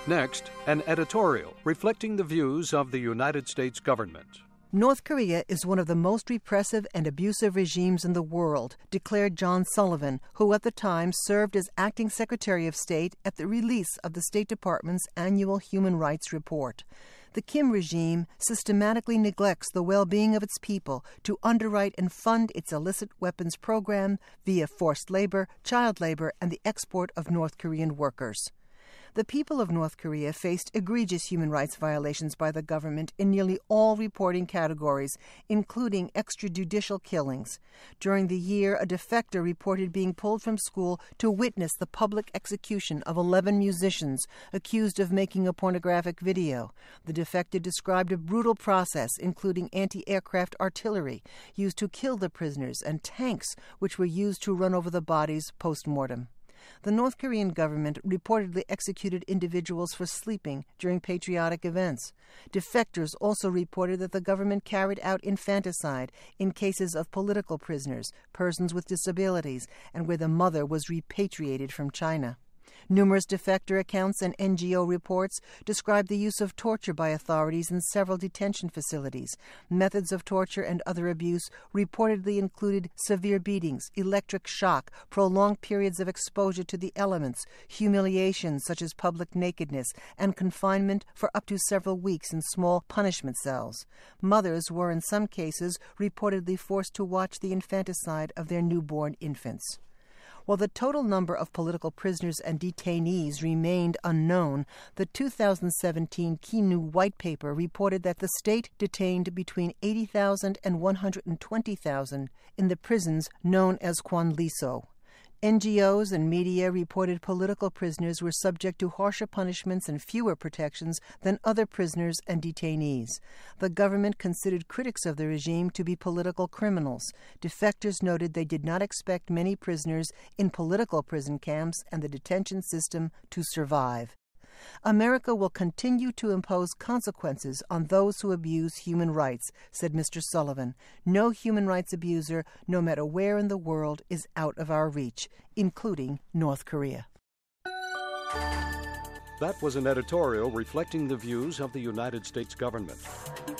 Next, an editorial reflecting the views of the United States government. North Korea is one of the most repressive and abusive regimes in the world, declared John Sullivan, who at the time served as acting Secretary of State at the release of the State Department's annual Human Rights Report. The Kim regime systematically neglects the well-being of its people to underwrite and fund its illicit weapons program via forced labor, child labor, and the export of North Korean workers. The people of North Korea faced egregious human rights violations by the government in nearly all reporting categories, including extrajudicial killings. During the year, a defector reported being pulled from school to witness the public execution of 11 musicians accused of making a pornographic video. The defector described a brutal process, including anti-aircraft artillery used to kill the prisoners and tanks which were used to run over the bodies post-mortem. The North Korean government reportedly executed individuals for sleeping during patriotic events. Defectors also reported that the government carried out infanticide in cases of political prisoners, persons with disabilities, and where the mother was repatriated from China. Numerous defector accounts and NGO reports describe the use of torture by authorities in several detention facilities. Methods of torture and other abuse reportedly included severe beatings, electric shock, prolonged periods of exposure to the elements, humiliation such as public nakedness, and confinement for up to several weeks in small punishment cells. Mothers were in some cases reportedly forced to watch the infanticide of their newborn infants. While the total number of political prisoners and detainees remained unknown, the 2017 Kinu White Paper reported that the state detained between 80,000 and 120,000 in the prisons known as Kwanliso. NGOs and media reported political prisoners were subject to harsher punishments and fewer protections than other prisoners and detainees. The government considered critics of the regime to be political criminals. Defectors noted they did not expect many prisoners in political prison camps and the detention system to survive. America will continue to impose consequences on those who abuse human rights, said Mr. Sullivan. No human rights abuser, no matter where in the world, is out of our reach, including North Korea. That was an editorial reflecting the views of the United States government.